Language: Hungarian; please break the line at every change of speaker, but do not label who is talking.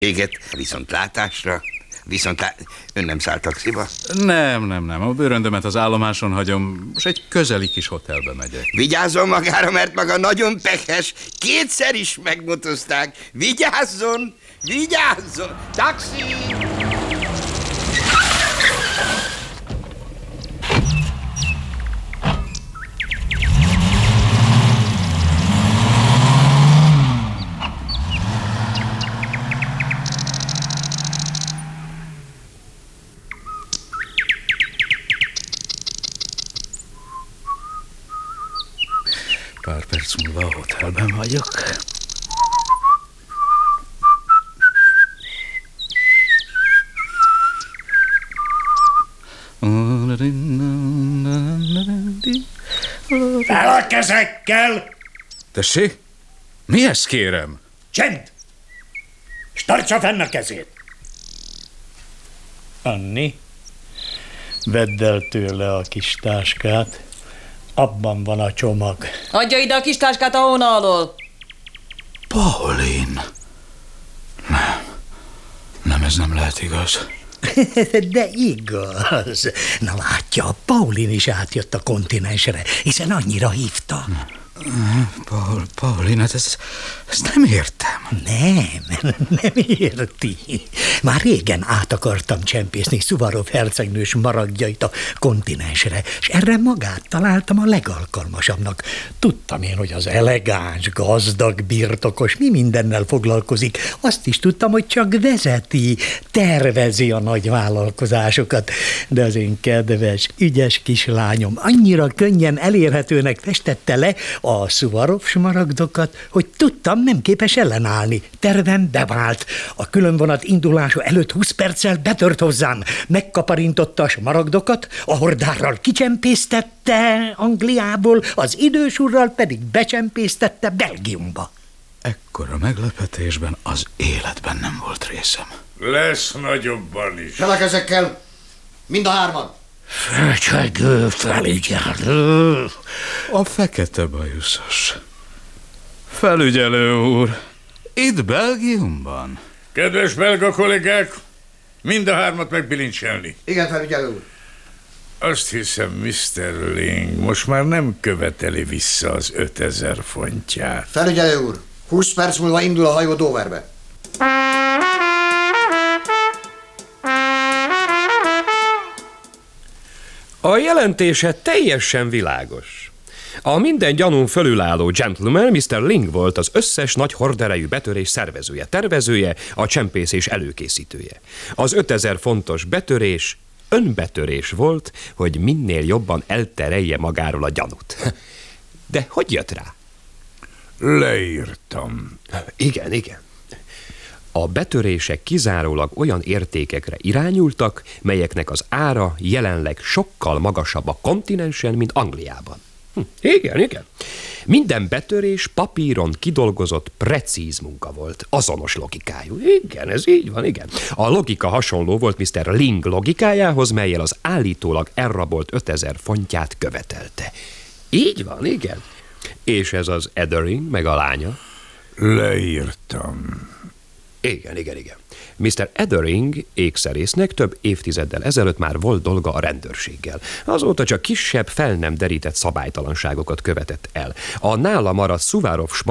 Éget viszontlátásra. Ön nem szállt taxiba?
Nem. A bőröndömet az állomáson hagyom, és egy közeli kis hotelbe megyek.
Vigyázzon magára, mert maga nagyon pehes. Kétszer is megmotozták. Vigyázzon! Taxi!
Pár perc múlva a hotelben vagyok.
Fel a kezekkel!
Tessék? Mi ez, kérem?
Csend! S tartsa fenn a kezét! Anni, vedd el tőle a kis táskát. Abban van a csomag.
Adja ide a kis táskát a hóna alól.
Pauline. Nem, ez nem lehet igaz.
De igaz. Na látja, a Pauline is átjött a kontinensre, hiszen annyira hívta.
Pauline, hát ezt nem értem.
Nem érti. Már régen át akartam csempészni Szuvarov hercegnős maragdjait a kontinensre, és erre magát találtam a legalkalmasabbnak. Tudtam én, hogy az elegáns, gazdag, birtokos mi mindennel foglalkozik. Azt is tudtam, hogy csak vezeti, tervezi a nagy vállalkozásokat. De az én kedves, ügyes kislányom annyira könnyen elérhetőnek festette le a Szuvarov smaragdokat, hogy tudtam, nem képes ellenállni. Tervem bevált. A különvonat indulása előtt 20 perccel betört hozzám. Megkaparintotta a smaragdokat, a hordárral kicsempésztette Angliából, az idős urral pedig becsempésztette Belgiumba.
Ekkora meglepetésben az életben nem volt részem.
Lesz nagyobban is.
Fel a kezekkel! Mind a hárman!
Fölcsegő felügyelő!
A fekete bajuszos. Felügyelő úr, itt Belgiumban?
Kedves belga kollégák, mind a hármat megbilincselni.
Igen, felügyelő úr.
Azt hiszem, Mr. Ling most már nem követeli vissza az 5000 fontját.
Felügyelő úr, 20 perc múlva indul a hajó Doverbe.
A jelentése teljesen világos. A minden gyanún fölülálló gentleman Mr. Ling volt az összes nagy horderejű betörés szervezője, tervezője, a csempészés előkészítője. Az 5000 fontos betörés önbetörés volt, hogy minél jobban elterelje magáról a gyanút. De hogy jött rá?
Leírtam.
Igen. A betörések kizárólag olyan értékekre irányultak, melyeknek az ára jelenleg sokkal magasabb a kontinensen, mint Angliában. Igen. Minden betörés papíron kidolgozott precíz munka volt, azonos logikájú. Igen, ez így van, igen. A logika hasonló volt Mr. Ling logikájához, mellyel az állítólag elrabolt 5000 fontját követelte. Így van, igen. És ez az Ethering meg a lánya?
Leírtam.
Igen. Mr. Ethering ékszerésznek több évtizeddel ezelőtt már volt dolga a rendőrséggel. Azóta csak kisebb, fel nem derített szabálytalanságokat követett el. A nála maradt Szuvarov